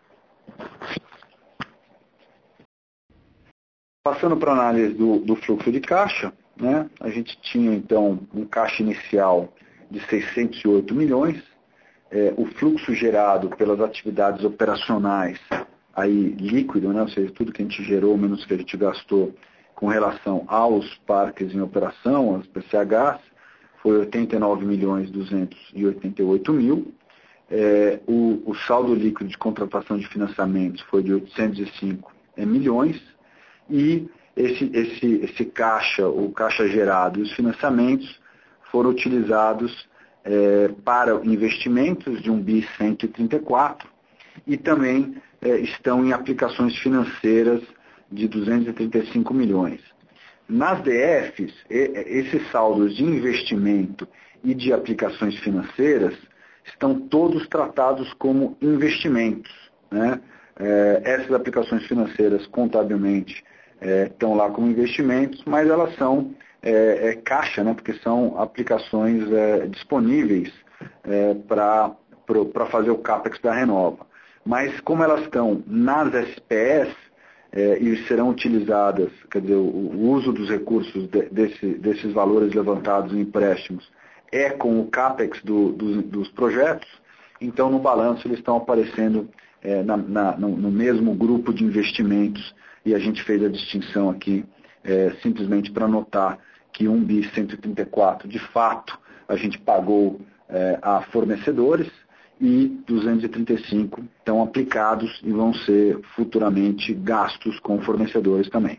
Passando para a análise do, do fluxo de caixa, né, a gente tinha, então, um caixa inicial de seiscentos e oito milhões, é, o fluxo gerado pelas atividades operacionais, aí líquido, né, ou seja, tudo que a gente gerou menos que a gente gastou com relação aos parques em operação, aos P C Hs, foi oitenta e nove milhões duzentos e oitenta e oito mil. É, o, o saldo líquido de contratação de financiamentos foi de oitocentos e cinco milhões. E esse, esse, esse caixa, o caixa gerado e os financiamentos foram utilizados é, para investimentos de um bi cento e trinta e quatro e também é, estão em aplicações financeiras de duzentos e trinta e cinco milhões. Nas D Fs, esses saldos de investimento e de aplicações financeiras estão todos tratados como investimentos, né? É, essas aplicações financeiras, contabilmente, é, estão lá como investimentos, mas elas são é, é, caixa, né? Porque são aplicações é, disponíveis é, para fazer o CAPEX da Renova. Mas como elas estão nas S P S, É, e serão utilizadas, quer dizer, o, o uso dos recursos de, desse, desses valores levantados em empréstimos é com o CAPEX do, do, dos projetos, então no balanço eles estão aparecendo é, na, na, no, no mesmo grupo de investimentos, e a gente fez a distinção aqui é, simplesmente para notar que um bi cento e trinta e quatro, de fato, a gente pagou é, a fornecedores, e duzentos e trinta e cinco estão aplicados e vão ser futuramente gastos com fornecedores também.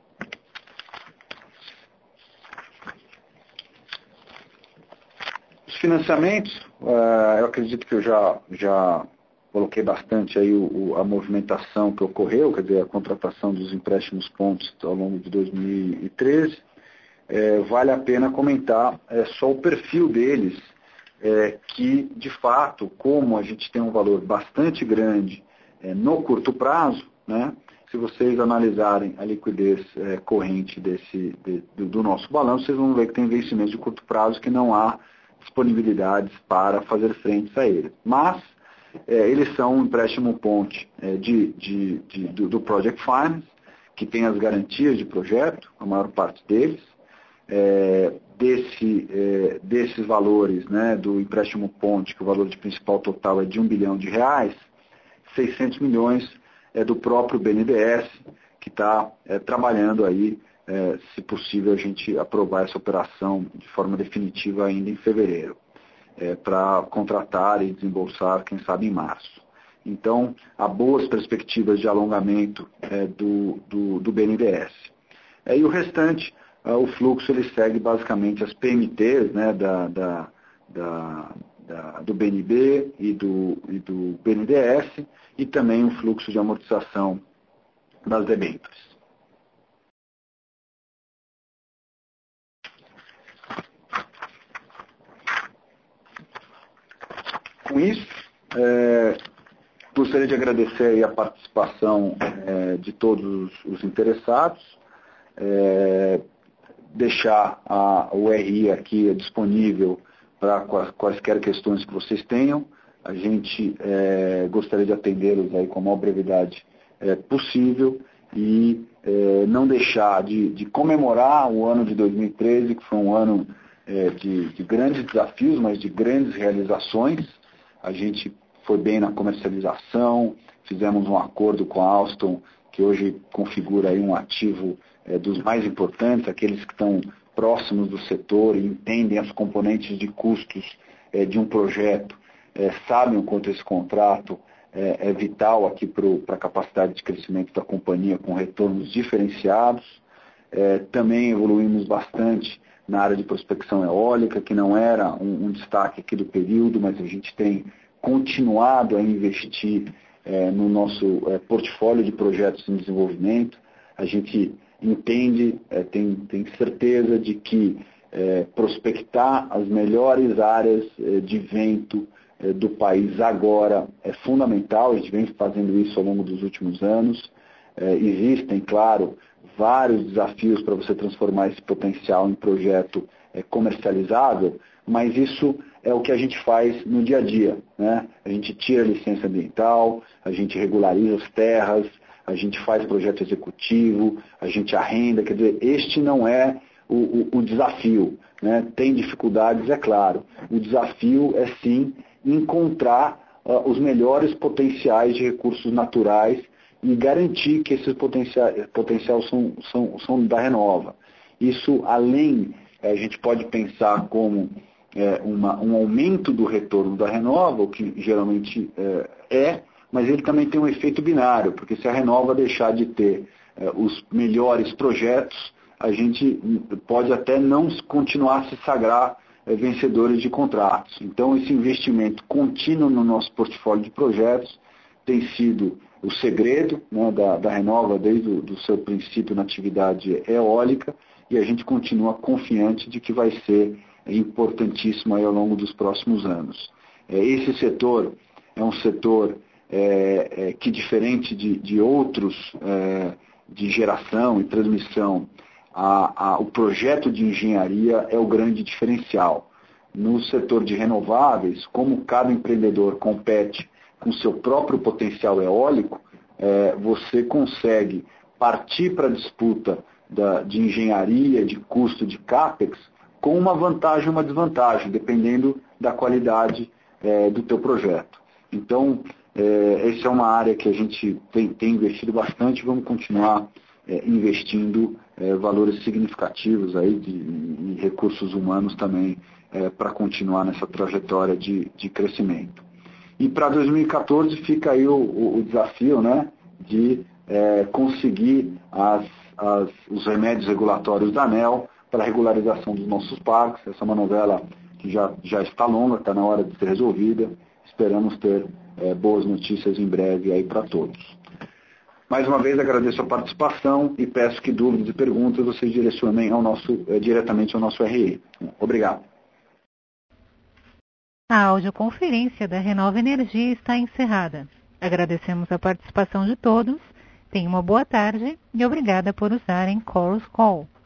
Os financiamentos, eu acredito que eu já, já coloquei bastante aí o, a movimentação que ocorreu, quer dizer, a contratação dos empréstimos pontos ao longo de dois mil e treze. É, vale a pena comentar é, só o perfil deles, É, que, de fato, como a gente tem um valor bastante grande é, no curto prazo, né, se vocês analisarem a liquidez é, corrente desse, de, do, do nosso balanço, vocês vão ver que tem investimentos de curto prazo que não há disponibilidades para fazer frente a eles. Mas é, eles são um empréstimo ponte é, de, de, de, do, do Project Finance, que tem as garantias de projeto, a maior parte deles. É, desse, é, desses valores, né, do empréstimo ponte, que o valor de principal total é de um bilhão de reais, seiscentos milhões é do próprio B N D E S, que está é, trabalhando aí, é, se possível, a gente aprovar essa operação de forma definitiva ainda em fevereiro, é, para contratar e desembolsar, quem sabe, em março. Então, há boas perspectivas de alongamento é, do, do, do B N D E S. É, e o restante, o fluxo ele segue basicamente as P M Ts, né, da, da, da, da, do B N B e do, e do B N D E S, e também o fluxo de amortização das debêntures. Com isso, é, gostaria de agradecer aí a participação é, de todos os interessados, é, deixar a, o R I aqui disponível para quaisquer questões que vocês tenham. A gente é, gostaria de atendê-los aí com a maior brevidade é, possível e é, não deixar de, de comemorar o ano de dois mil e treze, que foi um ano é, de, de grandes desafios, mas de grandes realizações. A gente foi bem na comercialização, fizemos um acordo com a Alstom, que hoje configura aí um ativo é, dos mais importantes, aqueles que estão próximos do setor e entendem as componentes de custos é, de um projeto, é, sabem o quanto esse contrato é, é vital aqui para a capacidade de crescimento da companhia com retornos diferenciados. É, também evoluímos bastante na área de prospecção eólica, que não era um, um destaque aqui do período, mas a gente tem continuado a investir é, no nosso é, portfólio de projetos em desenvolvimento. A gente entende, é, tem, tem certeza de que é, prospectar as melhores áreas é, de vento é, do país agora é fundamental. A gente vem fazendo isso ao longo dos últimos anos. É, existem, claro, vários desafios para você transformar esse potencial em projeto é, comercializável, mas isso é o que a gente faz no dia a dia, né? A gente tira a licença ambiental, a gente regulariza as terras, a gente faz projeto executivo, a gente arrenda, quer dizer, este não é o, o, o desafio, né? Tem dificuldades, é claro. O desafio é sim encontrar uh, os melhores potenciais de recursos naturais e garantir que esses potenciais, potenciais são, são, são da Renova. Isso, além, a gente pode pensar como é, uma, um aumento do retorno da Renova, o que geralmente é, é, mas ele também tem um efeito binário, porque se a Renova deixar de ter é, os melhores projetos, a gente pode até não continuar a se sagrar é, vencedores de contratos. Então, esse investimento contínuo no nosso portfólio de projetos tem sido o segredo, né, da, da Renova desde o do seu princípio na atividade eólica, e a gente continua confiante de que vai ser importantíssimo aí ao longo dos próximos anos. É, esse setor é um setor é, é, que, diferente de, de outros é, de geração e transmissão, a, a, o projeto de engenharia é o grande diferencial. No setor de renováveis, como cada empreendedor compete com seu próprio potencial eólico, é, você consegue partir para a disputa da, de engenharia, de custo de CAPEX, com uma vantagem e uma desvantagem, dependendo da qualidade é, do teu projeto. Então, é, essa é uma área que a gente tem, tem investido bastante, vamos continuar é, investindo é, valores significativos aí de, e recursos humanos também é, para continuar nessa trajetória de, de crescimento. E para dois mil e quatorze fica aí o, o, o desafio, né, de é, conseguir as, as, os remédios regulatórios da ANEEL para a regularização dos nossos parques. Essa é uma novela que já, já está longa, está na hora de ser resolvida. Esperamos ter é, boas notícias em breve aí para todos. Mais uma vez agradeço a participação e peço que dúvidas e perguntas vocês direcionem ao nosso, é, diretamente ao nosso R I. Obrigado. A audioconferência da Renova Energia está encerrada. Agradecemos a participação de todos, tenham uma boa tarde e obrigada por usarem Chorus Call.